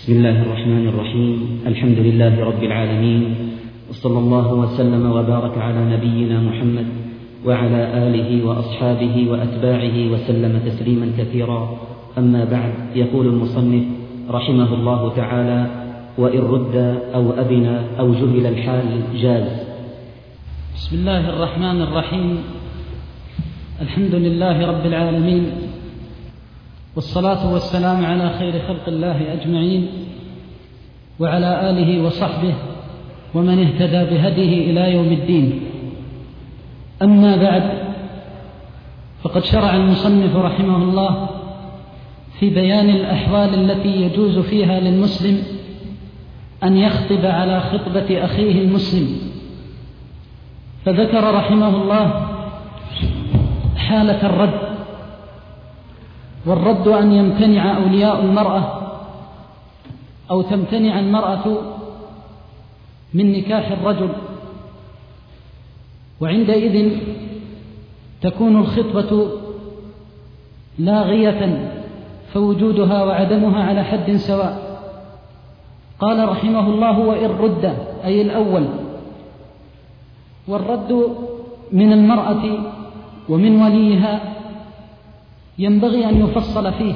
بسم الله الرحمن الرحيم. الحمد لله رب العالمين، وصلى الله وسلم وبارك على نبينا محمد وعلى آله وأصحابه وأتباعه وسلم تسليما كثيرا. أما بعد، يقول المصنف رحمه الله تعالى: وإن رد أو أذن أو جهل الحال جاز. بسم الله الرحمن الرحيم. الحمد لله رب العالمين، والصلاة والسلام على خير خلق الله أجمعين، وعلى آله وصحبه ومن اهتدى بهديه إلى يوم الدين. أما بعد، فقد شرع المصنف رحمه الله في بيان الأحوال التي يجوز فيها للمسلم أن يخطب على خطبة أخيه المسلم، فذكر رحمه الله حالة الرد. والرد أن يمتنع أولياء المرأة أو تمتنع المرأة من نكاح الرجل، وعندئذ تكون الخطبة لاغية، فوجودها وعدمها على حد سواء. قال رحمه الله: وإن رد، أي الأول. والرد من المرأة ومن وليها ينبغي أن يفصل فيه،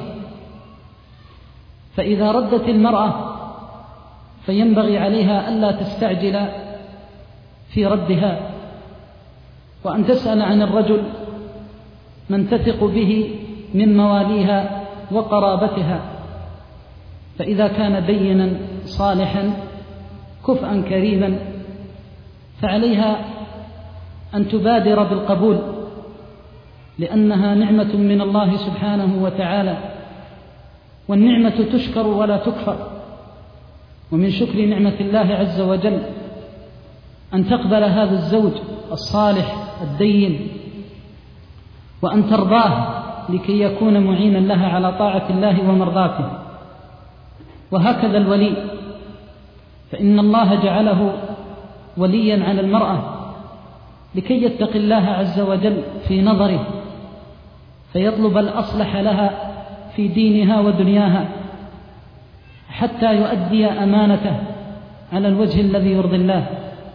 فإذا ردت المرأة فينبغي عليها ألا تستعجل في ردها، وأن تسأل عن الرجل من تثق به من مواليها وقرابتها، فإذا كان دينا صالحا كفءا كريما فعليها أن تبادر بالقبول، لأنها نعمة من الله سبحانه وتعالى، والنعمة تشكر ولا تكفر. ومن شكر نعمة الله عز وجل أن تقبل هذا الزوج الصالح الدين، وأن ترضاه لكي يكون معينا لها على طاعة الله ومرضاته. وهكذا الولي، فإن الله جعله وليا على المرأة لكي يتقي الله عز وجل في نظره، فيطلب الأصلح لها في دينها ودنياها حتى يؤدي أمانته على الوجه الذي يرضي الله.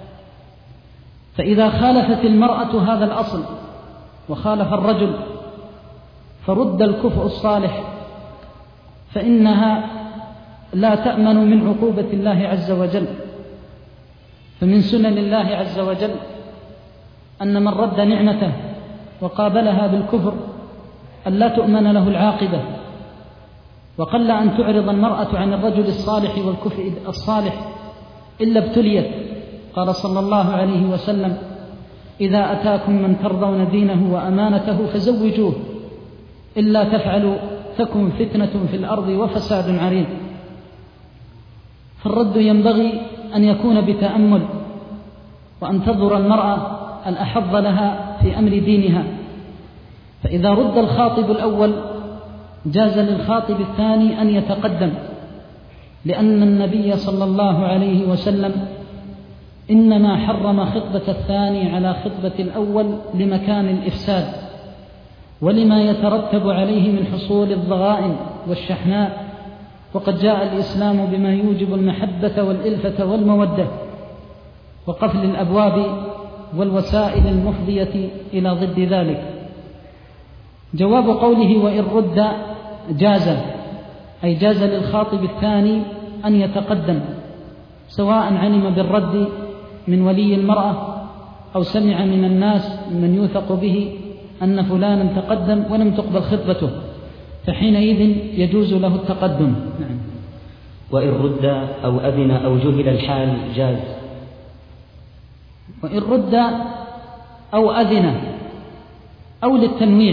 فإذا خالفت المرأة هذا الأصل وخالف الرجل فرد الكفء الصالح، فإنها لا تأمن من عقوبة الله عز وجل. فمن سنن الله عز وجل أن من رد نعمته وقابلها بالكفر أن لا تؤمن له العاقبة، وقل أن تعرض المرأة عن الرجل الصالح والكفء الصالح إلا ابتليت. قال صلى الله عليه وسلم: إذا أتاكم من ترضون دينه وأمانته فزوجوه، إلا تفعلوا تكن فتنة في الأرض وفساد عريض. فالرد ينبغي أن يكون بتأمل، وأن تنظر المرأة الأحظ لها في أمر دينها. فإذا رد الخاطب الأول جاز للخاطب الثاني أن يتقدم، لأن النبي صلى الله عليه وسلم إنما حرم خطبة الثاني على خطبة الأول لمكان الإفساد ولما يترتب عليه من حصول الضغائن والشحناء، وقد جاء الإسلام بما يوجب المحبة والإلفة والمودة وقفل الأبواب والوسائل المفضية إلى ضد ذلك. جواب قوله وإن رد جاز، أي جاز للخاطب الثاني أن يتقدم، سواء علم بالرد من ولي المرأة أو سمع من الناس من يوثق به أن فلانا تقدم ولم تقبل خطبته، فحينئذ يجوز له التقدم. نعم. وإن رد أو أذن أو جهل الحال جاز. وإن رد أو أذن أو للتنويع،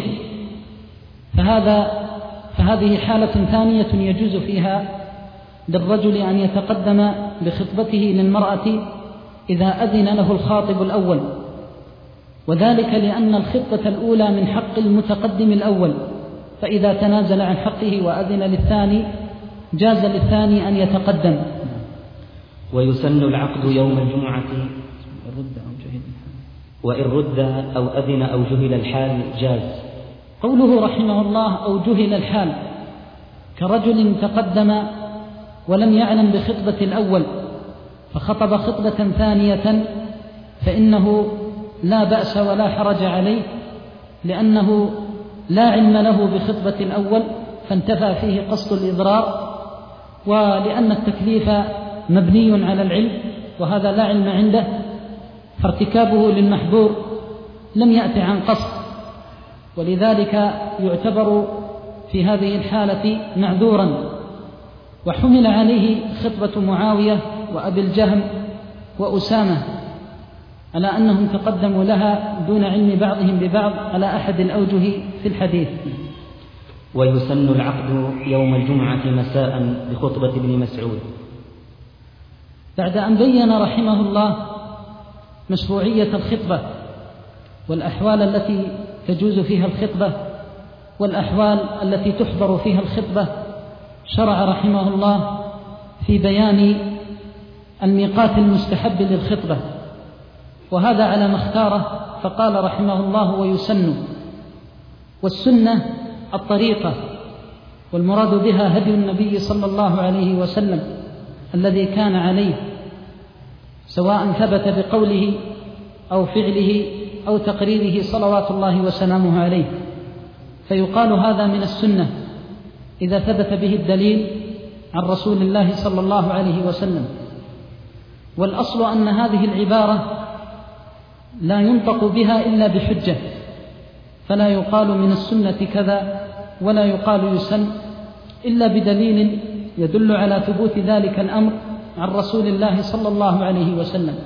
فهذه حالة ثانية يجوز فيها للرجل أن يتقدم بخطبته للمرأة إذا أذن له الخاطب الأول، وذلك لأن الخطبة الأولى من حق المتقدم الأول، فإذا تنازل عن حقه وأذن للثاني جاز للثاني أن يتقدم. ويسن العقد يوم الجمعة. وإن رد أو أذن أو جهل الحال جاز. قوله رحمه الله أو جهل الحال، كرجل تقدم ولم يعلم بخطبة الأول فخطب خطبة ثانية فإنه لا بأس ولا حرج عليه، لأنه لا علم له بخطبة الأول فانتفى فيه قصد الإضرار، ولأن التكليف مبني على العلم وهذا لا علم عنده، فارتكابه للمحظور لم يأتي عن قصد، ولذلك يعتبر في هذه الحالة معذورا. وحمل عليه خطبة معاوية وأبي الجهم وأسامة على أنهم تقدموا لها دون علم بعضهم ببعض على أحد الأوجه في الحديث. ويسن العقد يوم الجمعة مساء بخطبة ابن مسعود. بعد أن بين رحمه الله مشروعية الخطبة والأحوال التي تجوز فيها الخطبة والأحوال التي تحضر فيها الخطبة، شرع رحمه الله في بيان الميقات المستحب للخطبة، وهذا على ما اختاره، فقال رحمه الله: ويسن. والسنة الطريقة، والمراد بها هدي النبي صلى الله عليه وسلم الذي كان عليه، سواء ثبت بقوله أو فعله أو تقريره صلوات الله وسلامه عليه، فيقال هذا من السنة إذا ثبت به الدليل عن رسول الله صلى الله عليه وسلم. والأصل أن هذه العبارة لا ينطق بها إلا بحجة، فلا يقال من السنة كذا ولا يقال يسن إلا بدليل يدل على ثبوت ذلك الأمر عن رسول الله صلى الله عليه وسلم.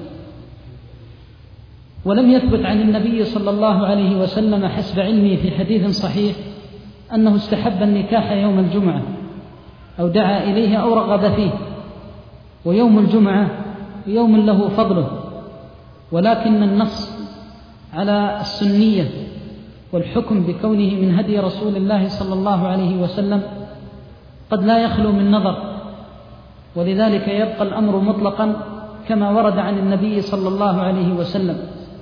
ولم يثبت عن النبي صلى الله عليه وسلم حسب علمي في حديث صحيح أنه استحب النكاح يوم الجمعة أو دعا إليه أو رغب فيه، ويوم الجمعة يوم له فضله، ولكن النص على السنية والحكم بكونه من هدي رسول الله صلى الله عليه وسلم قد لا يخلو من نظر، ولذلك يبقى الأمر مطلقا كما ورد عن النبي صلى الله عليه وسلم.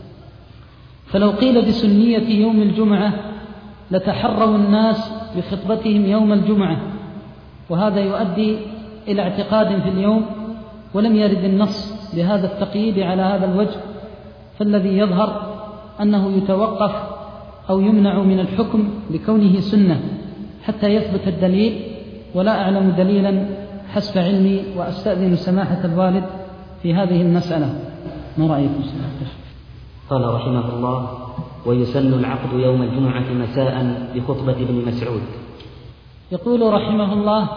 فلو قيل بسنية يوم الجمعة لتحروا الناس بخطبتهم يوم الجمعة، وهذا يؤدي إلى اعتقاد في اليوم، ولم يرد النص بهذا التقييد على هذا الوجه، فالذي يظهر أنه يتوقف أو يمنع من الحكم بكونه سنة حتى يثبت الدليل، ولا أعلم دليلا حسب علمي، وأستأذن سماحة الوالد في هذه المسألة. ما رأيكم؟ قال رحمه الله: ويسن العقد يوم الجمعة مساء بخطبة ابن مسعود. يقول رحمه الله: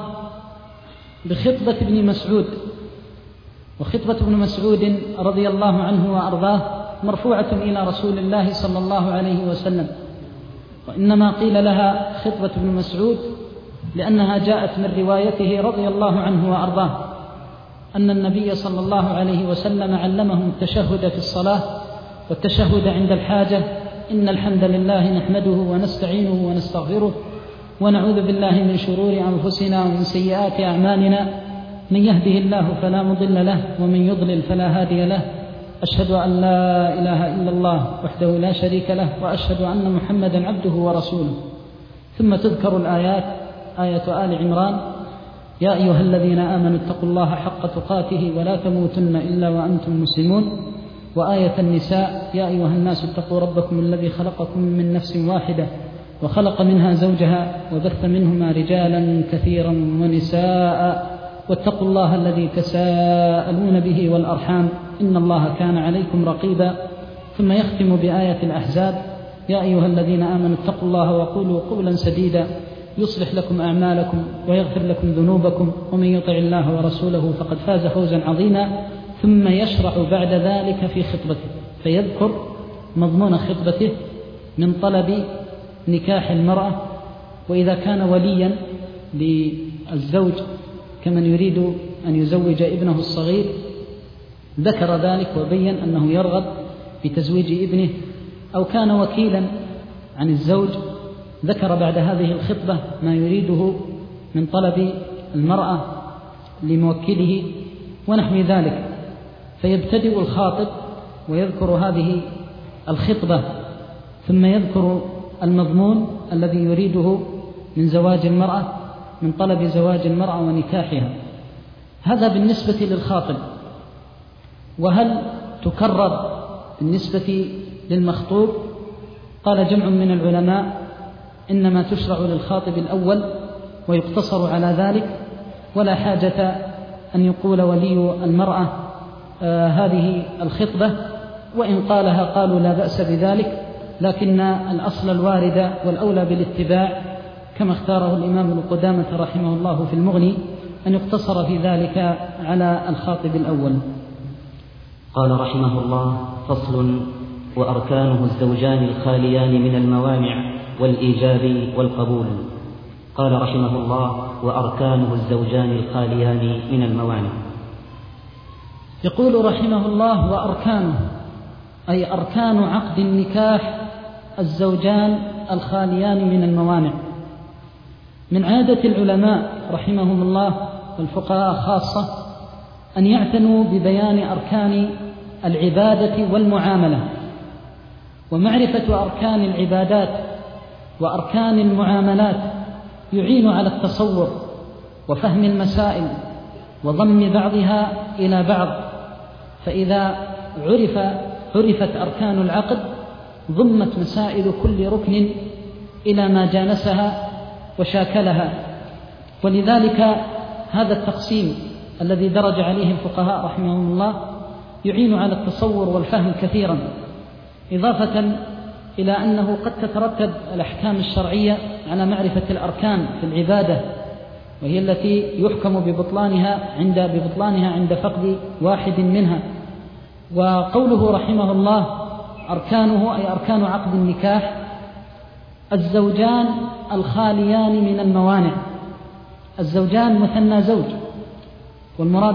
بخطبة ابن مسعود. وخطبة ابن مسعود رضي الله عنه وأرضاه مرفوعة إلى رسول الله صلى الله عليه وسلم، وإنما قيل لها خطبة ابن مسعود لأنها جاءت من روايته رضي الله عنه وأرضاه أن النبي صلى الله عليه وسلم علمهم التشهد في الصلاة والتشهد عند الحاجة: إن الحمد لله نحمده ونستعينه ونستغفره ونعوذ بالله من شرور أنفسنا ومن سيئات أعمالنا، من يهده الله فلا مضل له ومن يضلل فلا هادي له، أشهد أن لا إله إلا الله وحده لا شريك له وأشهد أن محمدا عبده ورسوله. ثم تذكر الآيات: آية آل عمران: يا أيها الذين آمنوا اتقوا الله حق تقاته ولا تموتن إلا وأنتم مسلمون. وآية النساء: يا أيها الناس اتقوا ربكم الذي خلقكم من نفس واحدة وخلق منها زوجها وبث منهما رجالا كثيرا ونساء واتقوا الله الذي تساءلون به والأرحام إن الله كان عليكم رقيبا. ثم يختم بآية الأحزاب: يا أيها الذين آمنوا اتقوا الله وقولوا قولا سديدا يصلح لكم أعمالكم ويغفر لكم ذنوبكم ومن يطع الله ورسوله فقد فاز فوزا عظيما. ثم يشرع بعد ذلك في خطبته فيذكر مضمون خطبته من طلب نكاح المرأة، وإذا كان وليا للزوج كمن يريد أن يزوج ابنه الصغير ذكر ذلك وبين أنه يرغب بتزويج ابنه، أو كان وكيلا عن الزوج ذكر بعد هذه الخطبة ما يريده من طلب المرأة لموكله ونحو ذلك، فيبتدئ الخاطب ويذكر هذه الخطبة ثم يذكر المضمون الذي يريده من زواج المرأة، من طلب زواج المرأة ونكاحها، هذا بالنسبة للخاطب. وهل تكرر بالنسبة للمخطوب؟ قال جمع من العلماء إنما تشرع للخاطب الأول ويقتصر على ذلك، ولا حاجة أن يقول ولي المرأة هذه الخطبة، وإن قالها قالوا لا بأس بذلك، لكن الأصل الوارد والأولى بالاتباع كما اختاره الإمام ابن قدامة رحمه الله في المغني أن يقتصر في ذلك على الخاطب الأول. قال رحمه الله: فصل: وأركانه الزوجان الخاليان من الموانع والإيجاب والقبول. قال رحمه الله: وأركانه الزوجان الخاليان من الموانع. يقول رحمه الله: وأركانه، أي أركان عقد النكاح الزوجان الخاليان من الموانع. من عادة العلماء رحمهم الله والفقهاء خاصة أن يعتنوا ببيان أركان العبادة والمعاملة، ومعرفة أركان العبادات وأركان المعاملات يعين على التصور وفهم المسائل وضم بعضها إلى بعض، فإذا عرفت أركان العقد ضمت مسائل كل ركن إلى ما جانسها وشاكلها. ولذلك هذا التقسيم الذي درج عليه الفقهاء رحمهم الله يعين على التصور والفهم كثيرا، إضافة إلى أنه قد تترتب الأحكام الشرعية على معرفة الأركان في العبادة، وهي التي يحكم ببطلانها عند فقد واحد منها. وقوله رحمه الله: أركانه، أي أركان عقد النكاح الزوجان الخاليان من الموانع. الزوجان مثنى زوج، والمراد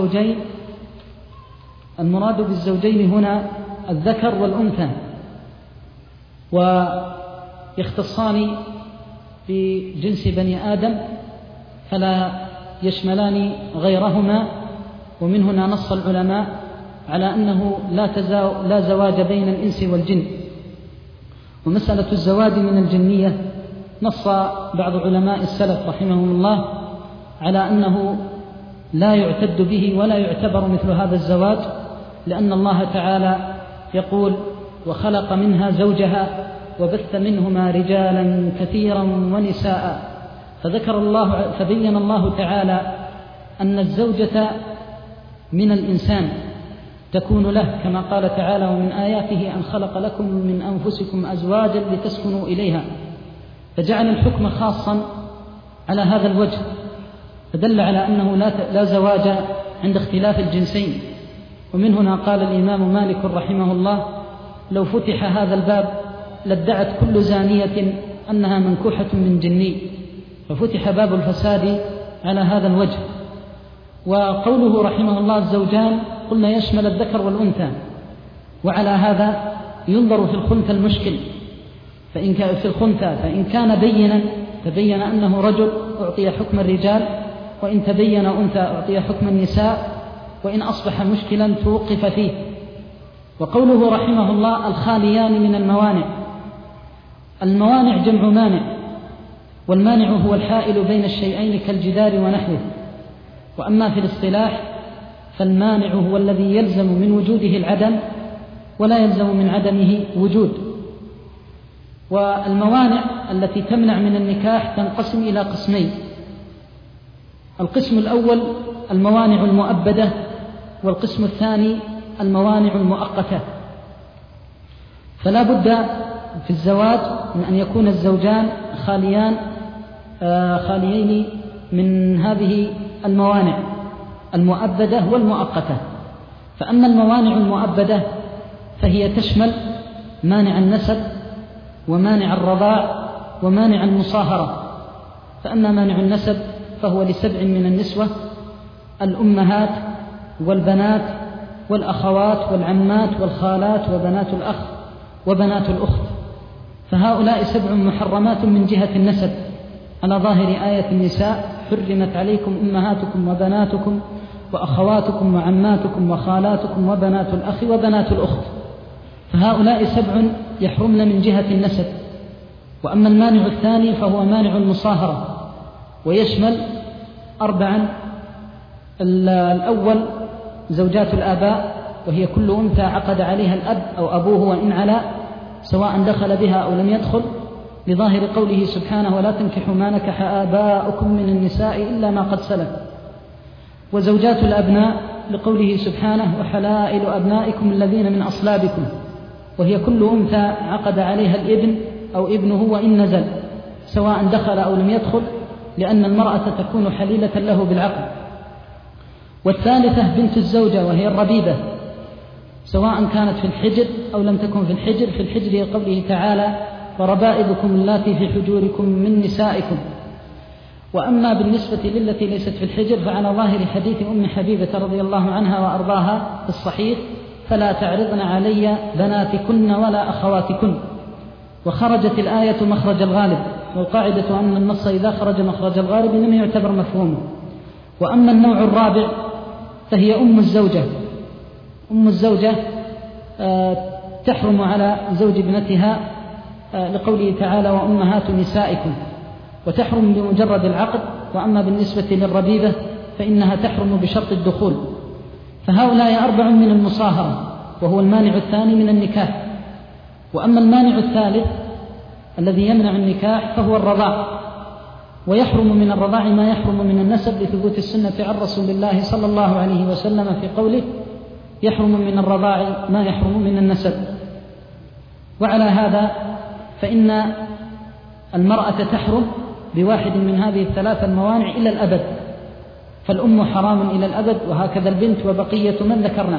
بالزوجين هنا الذكر والأنثى، ويختصان بجنس بني آدم فلا يشملان غيرهما. ومن هنا نص العلماء على أنه لا زواج بين الإنس والجن. ومسألة الزواج من الجنية نص بعض علماء السلف رحمهم الله على أنه لا يعتد به ولا يعتبر مثل هذا الزواج، لأن الله تعالى يقول: وخلق منها زوجها وبث منهما رجالا كثيرا ونساء. فبين الله تعالى أن الزوجة من الإنسان تكون له، كما قال تعالى: ومن آياته أن خلق لكم من أنفسكم أزواجا لتسكنوا إليها، فجعل الحكم خاصا على هذا الوجه، فدل على أنه لا زواج عند اختلاف الجنسين. ومن هنا قال الإمام مالك رحمه الله: لو فتح هذا الباب لادعت كل زانية أنها منكوحة من جني، ففتح باب الفساد على هذا الوجه. وقوله رحمه الله الزوجان قلنا يشمل الذكر والأنثى، وعلى هذا ينظر في الخنثى المشكل، فإن كان تبين أنه رجل أعطي حكم الرجال، وإن تبين أنثى أعطي حكم النساء، وإن أصبح مشكلا توقف فيه. وقوله رحمه الله: الخاليان من الموانع. الموانع جمع مانع، والمانع هو الحائل بين الشيئين كالجدار ونحوه. وأما في الاصطلاح فالمانع هو الذي يلزم من وجوده العدم ولا يلزم من عدمه وجود. والموانع التي تمنع من النكاح تنقسم إلى قسمين: القسم الأول الموانع المؤبدة، والقسم الثاني الموانع المؤقتة. فلا بد في الزواج من أن يكون الزوجان خاليين من هذه الموانع المؤبدة والمؤقتة. فأما الموانع المؤبدة فهي تشمل مانع النسب ومانع الرضاع ومانع المصاهرة. فأما مانع النسب فهو ل7 من النسوة: الأمهات والبنات والأخوات والعمات والخالات وبنات الأخ وبنات الأخت، فهؤلاء 7 محرمات من جهة النسب على ظاهر آية النساء: حرمت عليكم أمهاتكم وبناتكم وأخواتكم وعماتكم وخالاتكم وبنات الأخ وبنات الأخت، فهؤلاء 7 يحرمن من جهة النسب. وأما المانع الثاني فهو مانع المصاهرة، ويشمل 4 الأول زوجات الآباء، وهي كل أنثى عقد عليها الأب أو أبوه وإن علا، سواء دخل بها أو لم يدخل، لظاهر قوله سبحانه: ولا تنكحوا ما نكح آباؤكم من النساء إلا ما قد سلف. وزوجات الأبناء لقوله سبحانه: وحلائل أبنائكم الذين من أصلابكم، وهي كل أنثى عقد عليها الابن أو ابنه وإن نزل، سواء دخل أو لم يدخل، لأن المرأة تكون حليلة له بالعقد. والثالثة بنت الزوجة، وهي الربيبة، سواء كانت في الحجر أو لم تكن في الحجر. في الحجر قوله تعالى: وربائبكم اللاتي في حجوركم من نسائكم. وأما بالنسبة للتي ليست في الحجر فعلى ظاهر حديث أم حبيبة رضي الله عنها وأرضاها في الصحيح: فلا تعرضن علي بناتكن ولا أخواتكن. وخرجت الآية مخرج الغالب، والقاعدة أن النص إذا خرج مخرج الغالب لم يعتبر مفهومه. وأما النوع الرابع فهي أم الزوجة. أم الزوجة تحرم على زوج ابنتها لقوله تعالى: وأمهات نسائكم، وتحرم بمجرد العقد. وأما بالنسبة للربيبة فإنها تحرم بشرط الدخول. فهؤلاء 4 من المصاهرة، وهو المانع الثاني من النكاح. وأما المانع الثالث الذي يمنع النكاح فهو الرضاع، ويحرم من الرضاع ما يحرم من النسب، لثبوت السنة عن رسول الله صلى الله عليه وسلم في قوله: يحرم من الرضاع ما يحرم من النسب. وعلى هذا فإن المرأة تحرم بواحد من هذه الثلاث الموانع إلى الأبد، فالأم حرام إلى الأبد، وهكذا البنت وبقية من ذكرنا.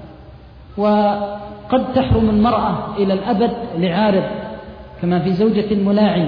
وقد تحرم المرأة إلى الأبد لعارض، كما في زوجة الملاعن.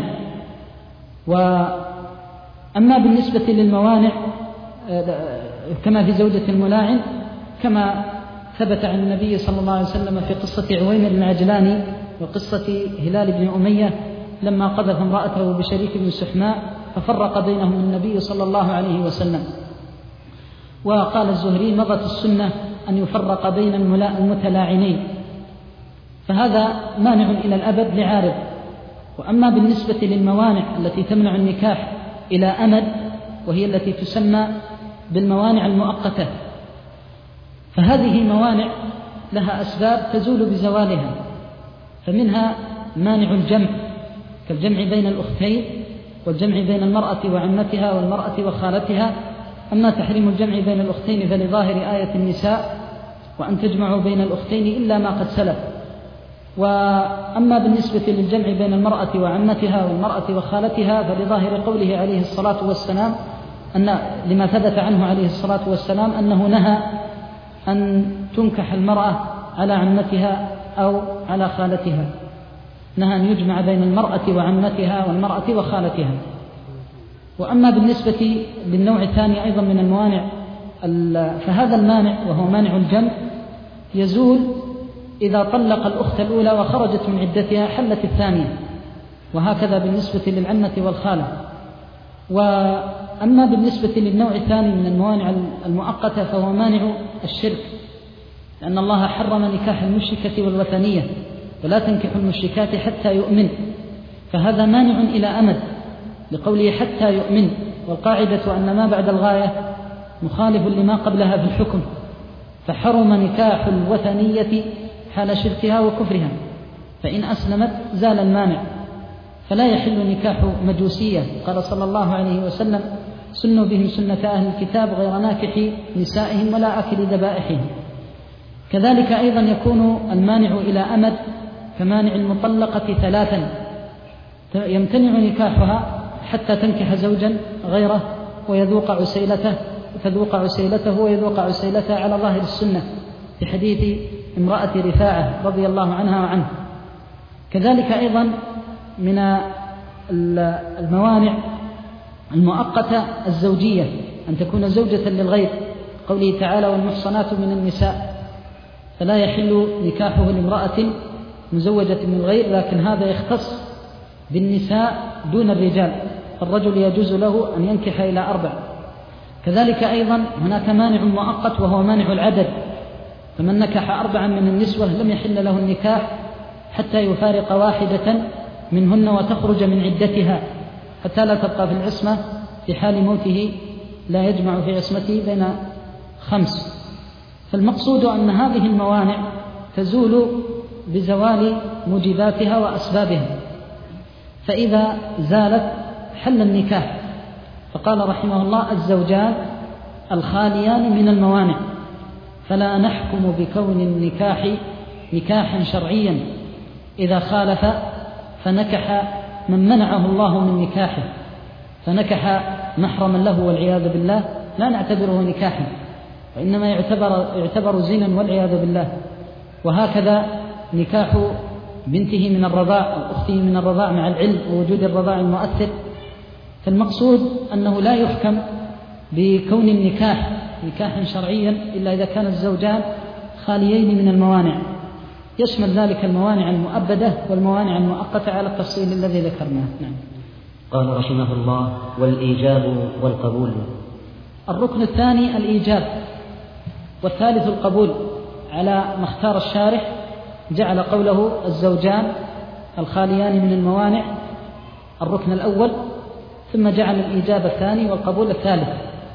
وأما بالنسبة للموانع كما في زوجة الملاعن، كما ثبت عن النبي صلى الله عليه وسلم في قصة عويمر العجلاني وقصة هلال بن أمية لما قذف امرأته بشريك بن سحماء ففرق بينهم النبي صلى الله عليه وسلم. وقال الزهري: مضت السنة أن يفرق بين المتلاعنين، فهذا مانع إلى الأبد لعارض. وأما بالنسبة للموانع التي تمنع النكاح إلى أمد، وهي التي تسمى بالموانع المؤقتة، فهذه موانع لها أسباب تزول بزوالها، فمنها مانع الجمع، كالجمع بين الأختين، والجمع بين المرأة وعمتها والمرأة وخالتها. أما تحريم الجمع بين الأختين فلظاهر آية النساء: وأن تجمعوا بين الأختين إلا ما قد سلف. وأما بالنسبة للجمع بين المرأة وعمتها والمرأة وخالتها فلظاهر قوله عليه الصلاة والسلام لما ثبت عنه عليه الصلاة والسلام أنه نهى أن تنكح المرأة على عمتها أو على خالتها، نهى أن يجمع بين المرأة وعمتها والمرأة وخالتها. وأما بالنسبة للنوع الثاني أيضا من الموانع، فهذا المانع وهو مانع الجمع يزول إذا طلق الأخت الأولى وخرجت من عدتها حلت الثانية، وهكذا بالنسبة للعمة والخالة. وأما بالنسبة للنوع الثاني من الموانع المؤقتة فهو مانع الشرك، لأن الله حرم نكاح المشركة والوثنية: ولا تنكحوا المشركات حتى يؤمن، فهذا مانع إلى أمد لقوله حتى يؤمن. والقاعدة أن ما بعد الغاية مخالف لما قبلها في الحكم، فحرم نكاح الوثنية حال شركها وكفرها، فإن أسلمت زال المانع. فلا يحل نكاح مجوسية، قال صلى الله عليه وسلم: سنوا بهم سنة أهل الكتاب غير ناكح نسائهم ولا آكل ذبائحهم. كذلك أيضا يكون المانع إلى أمد كمانع المطلقة 3، يمتنع نكاحها حتى تنكح زوجا غيره ويذوق عسيلته، فذوق عسيلته ويذوق عسيلته على ظاهر السنة في حديث امرأة رفاعة رضي الله عنها وعنه. كذلك أيضا من الموانع المؤقتة الزوجية، أن تكون زوجة للغير، قوله تعالى: والمحصنات من النساء، فلا يحل نكاحه لامرأة مزوجة من الغير، لكن هذا يختص بالنساء دون الرجال، فالرجل يجوز له أن ينكح إلى 4. كذلك أيضا هناك مانع مؤقت وهو مانع العدد، فمن نكح 4 من النسوة لم يحل له النكاح حتى يفارق واحدة منهن وتخرج من عدتها، حتى لا تبقى في العصمة في حال موته، لا يجمع في عصمته بين 5. فالمقصود أن هذه الموانع تزول بزوال موجباتها وأسبابها، فإذا زالت حل النكاح. فقال رحمه الله: الزوجان الخاليان من الموانع، فلا نحكم بكون النكاح نكاحا شرعيا إذا خالف فنكح من منعه الله من نكاحه، فنكح محرما له والعياذ بالله، لا نعتبره نكاحا، وإنما يعتبر زنا والعياذ بالله. وهكذا نكاح بنته من الرضاع أو أخته من الرضاع مع العلم ووجود الرضاع المؤثر. فالمقصود أنه لا يحكم بكون النكاح نكاحا شرعيا إلا إذا كان الزوجان خاليين من الموانع، يشمل ذلك الموانع المؤبدة والموانع المؤقتة على التفصيل الذي ذكرناه. نعم. قال رحمه الله: والإيجاب والقبول. الركن الثاني الإيجاب، والثالث القبول، على ما اختار الشارح. جعل قوله الزوجان الخاليان من الموانع الركن الأول، ثم جعل الإيجاب الثاني والقبول الثالث.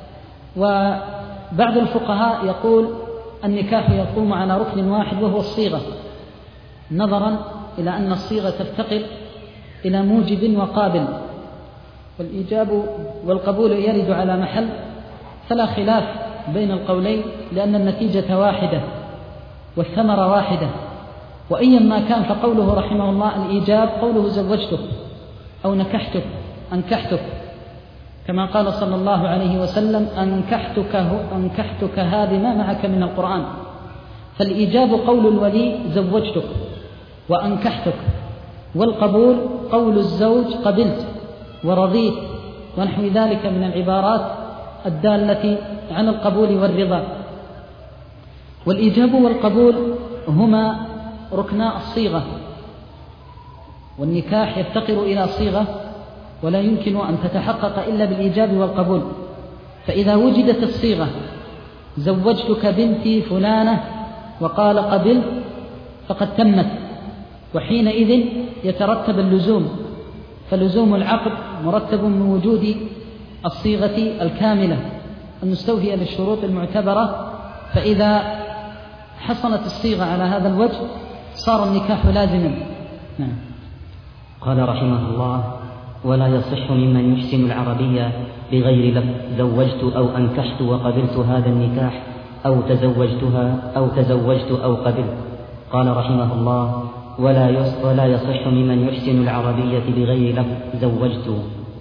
وبعض الفقهاء يقول النكاح يقوم على ركن واحد وهو الصيغة، نظرا إلى أن الصيغة تفتقر إلى موجب وقابل، والإيجاب والقبول يرد على محل، فلا خلاف بين القولين لأن النتيجة واحدة والثمرة واحدة. وأيا ما كان فقوله رحمه الله الإيجاب قوله زوجتك أو نكحتك أنكحتك، كما قال صلى الله عليه وسلم: أنكحتك هذه ما معك من القرآن. فالإيجاب قول الولي زوجتك وأنكحتك، والقبول قول الزوج قبلت ورضيت ونحو ذلك من العبارات الدالة عن القبول والرضا. والإيجاب والقبول هما ركنا الصيغة، والنكاح يفتقر إلى صيغة ولا يمكن أن تتحقق إلا بالإيجاب والقبول. فإذا وجدت الصيغة زوجتك بنتي فلانة وقال قبلت فقد تمت، وحينئذ يترتب اللزوم، فلزوم العقد مرتب من وجود الصيغة الكاملة المستوفية للشروط المعتبرة. فإذا حصلت الصيغة على هذا الوجه صار النكاح لازما. نعم. قال رحمه الله: ولا يصح ممن يحسن العربية بغير لفظ زوجت أو أنكحت وقبلت هذا النكاح أو تزوجتها أو تزوجت أو قبلت. قال رحمه الله: ولا يصح ممن يحسن العربية بغير لفظ زوجت.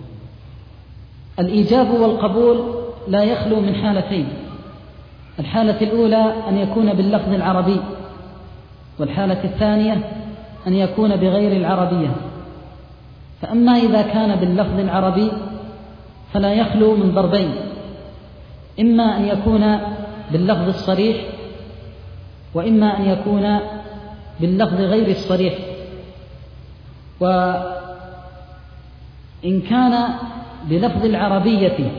الإيجاب والقبول لا يخلو من حالتين: الحالة الأولى أن يكون باللفظ العربي، والحالة الثانية أن يكون بغير العربية. فأما إذا كان باللفظ العربي فلا يخلو من ضربين: إما أن يكون باللفظ الصريح، وإما أن يكون باللفظ غير الصريح. وإن كان بلفظ العربية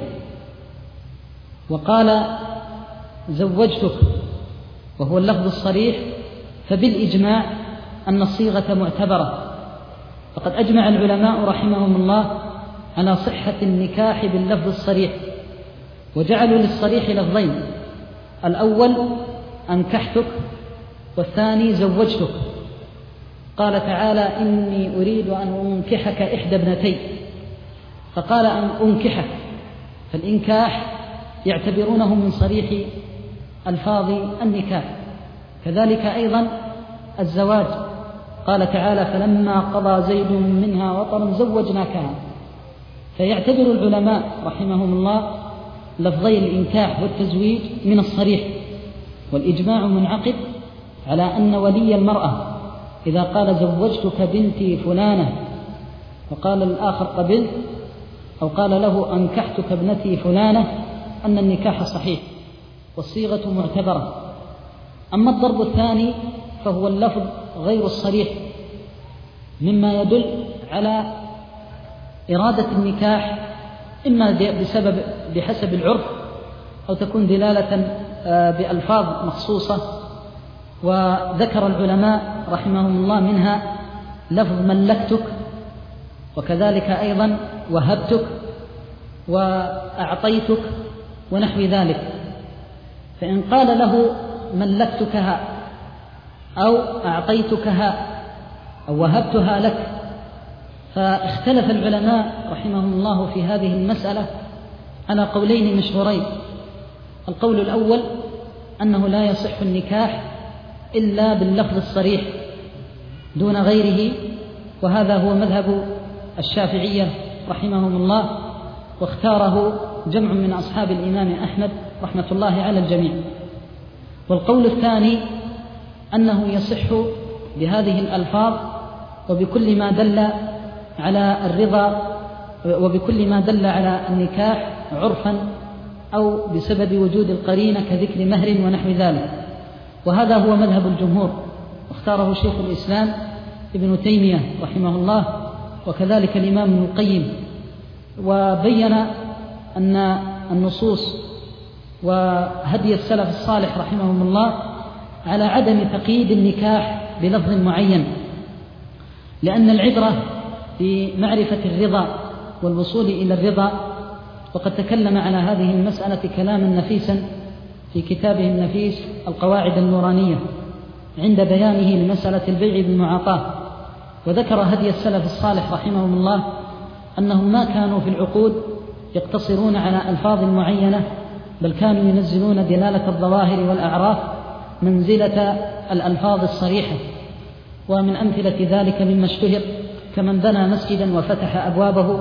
وقال زوجتك وهو اللفظ الصريح فبالإجماع أن الصيغة معتبرة، فقد أجمع العلماء رحمهم الله على صحة النكاح باللفظ الصريح، وجعلوا للصريح لفظين: الأول أنكحتك والثاني زوجتك. قال تعالى: إني أريد أن أنكحك إحدى ابنتي، فقال أن أنكحك، فالإنكاح يعتبرونه من صريح ألفاظ النكاح. كذلك أيضا الزواج، قال تعالى: فلما قضى زيد منها وطرا زوجناكها. فيعتبر العلماء رحمهم الله لفظي الإنكاح والتزويج من الصريح، والإجماع منعقد على أن ولي المرأة إذا قال زوجتك بنتي فلانة وقال الآخر قبلت، أو قال له أنكحتك ابنتي فلانة، أن النكاح صحيح والصيغة معتبرة. أما الضرب الثاني فهو اللفظ غير الصريح، مما يدل على إرادة النكاح، إما بحسب العرف، أو تكون دلالة بألفاظ مخصوصة. وذكر العلماء رحمهم الله منها لفظ ملكتك، وكذلك أيضا وهبتك وأعطيتك ونحو ذلك. فإن قال له ملكتكها أو أعطيتكها أو وهبتها لك، فاختلف العلماء رحمهم الله في هذه المسألة على قولين مشهورين. القول الأول أنه لا يصح النكاح إلا باللفظ الصريح دون غيره، وهذا هو مذهب الشافعية رحمهم الله، واختاره جمع من أصحاب الإمام أحمد رحمة الله على الجميع. والقول الثاني أنه يصح بهذه الألفاظ وبكل ما دل على الرضا وبكل ما دل على النكاح عرفا أو بسبب وجود القرينة كذكر مهر ونحو ذلك، وهذا هو مذهب الجمهور، واختاره شيخ الإسلام ابن تيمية رحمه الله، وكذلك الإمام ابن القيم، وبين أن النصوص وهدي السلف الصالح رحمهم الله على عدم تقييد النكاح بلفظ معين، لأن العبرة بمعرفة الرضا والوصول إلى الرضا. وقد تكلم على هذه المسألة كلاما نفيسا في كتابه النفيس القواعد النورانية عند بيانه لمسألة البيع بالمعاطاة، وذكر هدي السلف الصالح رحمهم الله أنهم ما كانوا في العقود يقتصرون على ألفاظ معينة، بل كانوا ينزلون دلالة الظواهر والأعراف منزلة الألفاظ الصريحة. ومن أمثلة ذلك مما اشتهر كمن بنى مسجدا وفتح أبوابه،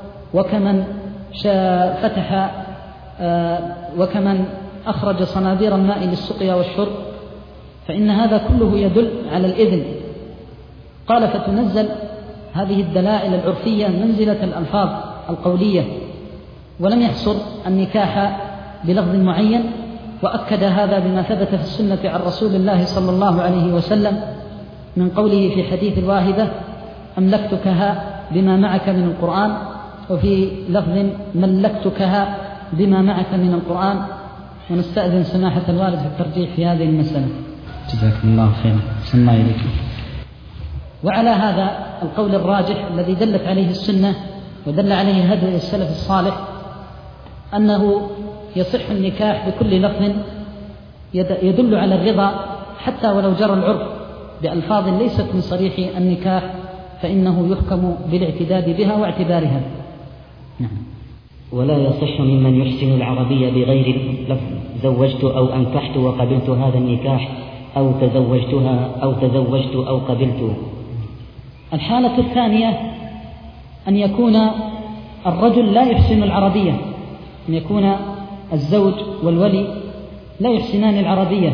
وكمن أخرج صنادير الماء للسقيا والشرب، فإن هذا كله يدل على الإذن. قال فتنزل هذه الدلائل العرفية منزلة الألفاظ القولية، ولم يحصر النكاح بلفظ معين، وأكد هذا بما ثبت في السنة عن رسول الله صلى الله عليه وسلم من قوله في حديث الواهبة أملكتكها بما معك من القرآن، وفي لفظ ملكتكها بما معك من القرآن. ونستأذن سماحة الوالد في الترجيح في هذه المسألة. جزاكم الله خيرا. سمع إليكم. وعلى هذا القول الراجح الذي دلت عليه السنة ودل عليه هدي السلف الصالح أنه يصح النكاح بكل لفظ يدل على الرضا، حتى ولو جرى العرف بألفاظ ليست من صريح النكاح، فإنه يحكم بالاعتداد بها واعتبارها. نعم. ولا يصح ممن يحسن العربية بغير لفظ زوجت أو أنكحت وقبلت هذا النكاح، أو تزوجتها أو تزوجت أو قبلت. الحالة الثانية أن يكون الرجل لا يحسن العربية، أن يكون الزوج والولي لا يحسنان العربية،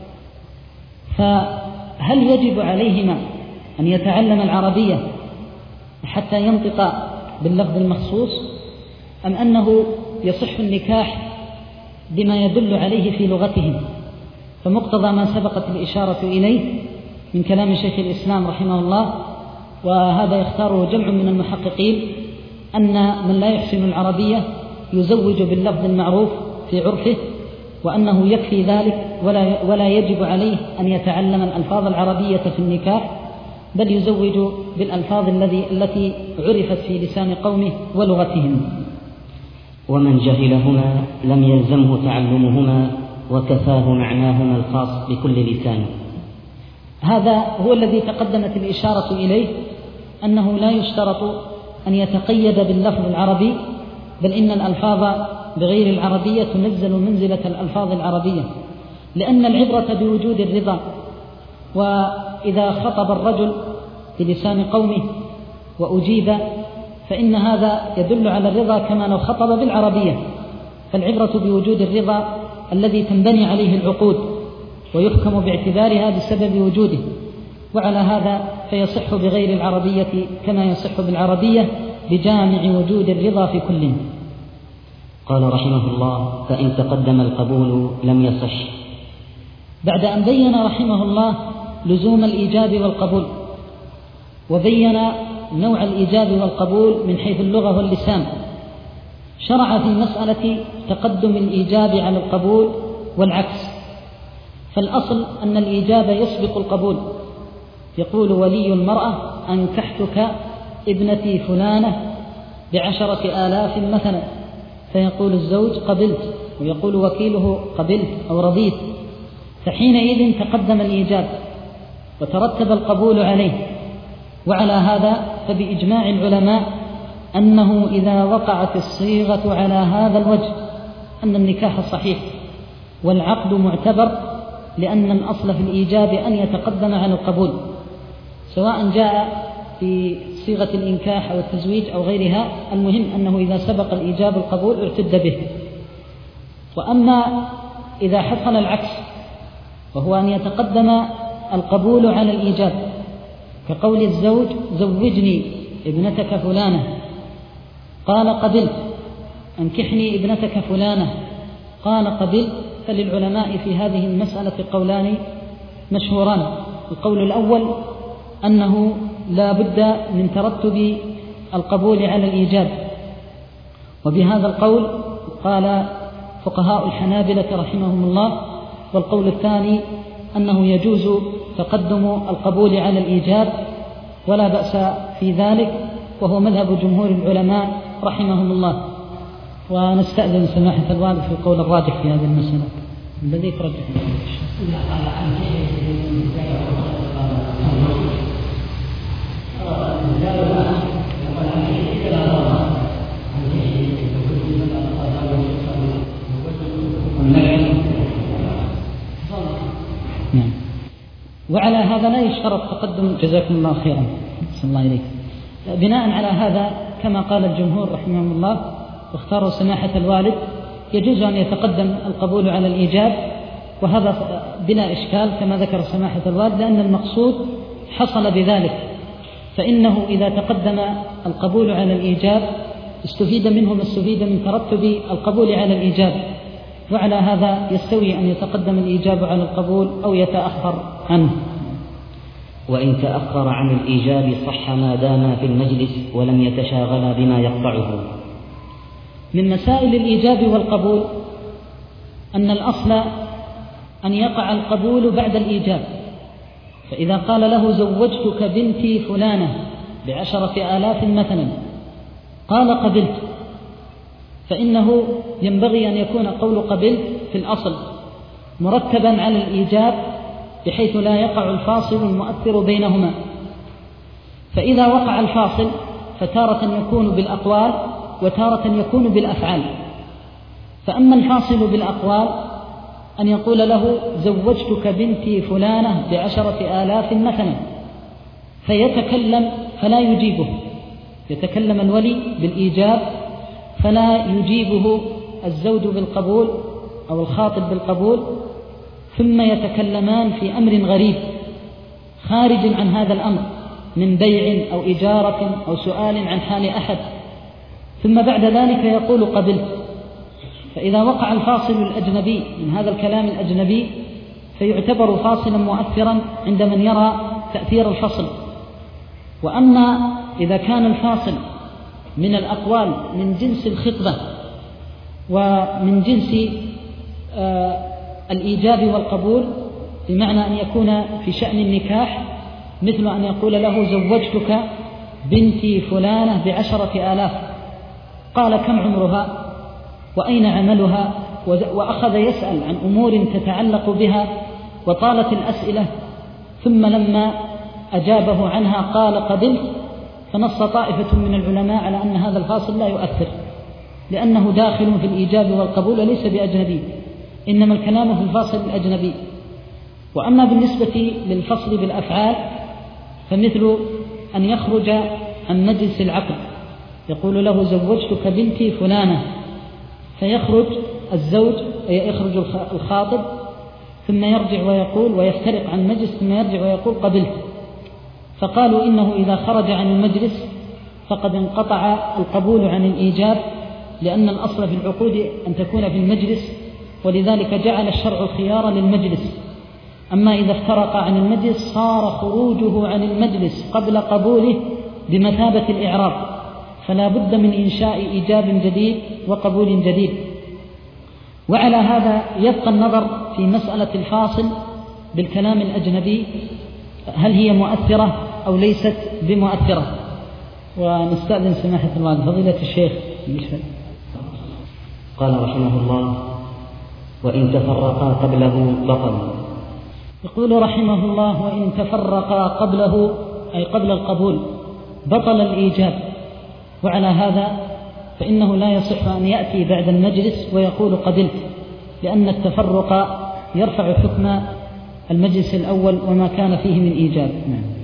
فهل يجب عليهما أن يتعلم العربية حتى ينطق باللفظ المخصوص، أم أنه يصح النكاح بما يدل عليه في لغتهم؟ فمقتضى ما سبقت الإشارة إليه من كلام شيخ الإسلام رحمه الله، وهذا يختاره جمع من المحققين، أن من لا يحسن العربية يزوج باللفظ المعروف في عرفه، وأنه يكفي ذلك ولا يجب عليه أن يتعلم الألفاظ العربية في النكاح، بل يزوج بالألفاظ التي عرفت في لسان قومه ولغتهم. ومن جهلهما لم يلزمه تعلمهما، وكفاه معناهما الخاص بكل لسان. هذا هو الذي تقدمت الإشارة إليه، أنه لا يشترط أن يتقيد باللفظ العربي، بل إن الألفاظ بغير العربية تنزل منزلة الألفاظ العربية، لأن العبرة بوجود الرضا. وإذا خطب الرجل بلسان قومه وأجيب فإن هذا يدل على الرضا كما لو خطب بالعربية، فالعبرة بوجود الرضا الذي تنبني عليه العقود ويحكم باعتبارها بسبب وجوده. وعلى هذا فيصح بغير العربية كما يصح بالعربية بجامع وجود الرضا في كل. قال رحمه الله: فإن تقدم القبول لم يصح. بعد أن بين رحمه الله لزوم الإيجاب والقبول، وبين نوع الإيجاب والقبول من حيث اللغة واللسان، شرع في مسألة تقدم الإيجاب على القبول والعكس. فالأصل أن الإيجاب يسبق القبول. يقول ولي المرأة: أنكحتك ابنتي فلانة ب10,000 مثلا، فيقول الزوج: قبلت ويقول وكيله قبلت أو رضيت، فحينئذ تقدم الإيجاب وترتب القبول عليه. وعلى هذا فبإجماع العلماء أنه إذا وقعت الصيغة على هذا الوجه أن النكاح صحيح والعقد معتبر، لأن الأصل في الإيجاب أن يتقدم عن القبول، سواء جاء في صيغة الإنكاح أو التزويج أو غيرها، المهم أنه إذا سبق الإيجاب القبول ارتد به. وأما إذا حصل العكس، وهو أن يتقدم القبول على الإيجاب، كقول الزوج زوجني ابنتك فلانة، قال قبلت، أنكحني ابنتك فلانة، قال قبلت، فللعلماء في هذه المسألة قولان مشهوران. القول الأول أنه لا بد من ترتب القبول على الإيجاب، وبهذا القول قال فقهاء الحنابلة رحمهم الله. والقول الثاني أنه يجوز تقدم القبول على الإيجاب ولا بأس في ذلك، وهو مذهب جمهور العلماء رحمهم الله. ونستأذن سماحة الوالد في القول الراجح في هذه المسألة. الذي ترجح نعم. وعلى هذا لا يشترط تقدم، جزاكم الله خيرا، صلى الله عليك. بناء على هذا كما قال الجمهور رحمهم الله واختاروا سماحة الوالد، يجوز أن يتقدم القبول على الإيجاب، وهذا بلا إشكال كما ذكر سماحة الوالد، لأن المقصود حصل بذلك. فإنه إذا تقدم القبول على الإيجاب استفيد منه ما استفيد من ترتب القبول على الإيجاب، وعلى هذا يستوي أن يتقدم الإيجاب على القبول أو يتأخر عنه. وإن تأخر عن الإيجاب صح ما دام في المجلس ولم يتشاغل بما يقطعه. من مسائل الإيجاب والقبول أن الأصل أن يقع القبول بعد الإيجاب، فإذا قال له زوجتك بنتي فلانة ب10,000 مثلا، قال قبلت، فإنه ينبغي أن يكون قول قبلت في الأصل مرتبا على الإيجاب، بحيث لا يقع الفاصل المؤثر بينهما. فإذا وقع الفاصل فتارة يكون بالأقوال وتارة يكون بالأفعال. فأما الفاصل بالأقوال أن يقول له زوجتك بنتي فلانة ب10,000 مثلا، فيتكلم فلا يجيبه، يتكلم الولي بالإيجاب فلا يجيبه الزوج بالقبول أو الخاطب بالقبول، ثم يتكلمان في أمر غريب خارج عن هذا الأمر من بيع أو إجارة أو سؤال عن حال أحد، ثم بعد ذلك يقول قبلت. فإذا وقع الفاصل الأجنبي من هذا الكلام الأجنبي فيعتبر فاصلا مؤثرا عند من يرى تأثير الفصل. وأما إذا كان الفاصل من الأقوال من جنس الخطبة ومن جنس الإيجاب والقبول، بمعنى أن يكون في شأن النكاح، مثل أن يقول له زوجتك بنتي فلانة ب10,000، قال كم عمرها وأين عملها، وأخذ يسأل عن أمور تتعلق بها وطالت الأسئلة، ثم لما أجابه عنها قال قبلت، فنص طائفة من العلماء على أن هذا الفاصل لا يؤثر، لأنه داخل في الإيجاب والقبول وليس بأجنبي، إنما الكلام في الفاصل الأجنبي. وأما بالنسبة للفصل بالأفعال فمثل أن يخرج عن مجلس العقد، يقول له زوجتك بنتي فلانة، فيخرج الزوج يخرج الخاطب ثم يرجع ويقول ويفترق عن مجلس ثم يرجع ويقول قبلت، فقالوا إنه إذا خرج عن المجلس فقد انقطع القبول عن الإيجاب، لأن الأصل في العقود أن تكون في المجلس، ولذلك جعل الشرع خيارا للمجلس. أما إذا افترق عن المجلس صار خروجه عن المجلس قبل قبوله بمثابة الإعراب، فلا بد من إنشاء إيجاب جديد وقبول جديد. وعلى هذا يبقى النظر في مسألة الفاصل بالكلام الأجنبي، هل هي مؤثرة أو ليست بمؤثرة. ونستأذن سماحة الوالد فضيلة الشيخ. قال رحمه الله: وإن تفرقا قبله بطل. يقول رحمه الله: وإن تفرقا قبله أي قبل القبول بطل الإيجاب. وعلى هذا فإنه لا يصح أن يأتي بعد المجلس ويقول قبلت، لأن التفرق يرفع حكم المجلس الأول وما كان فيه من إيجاب.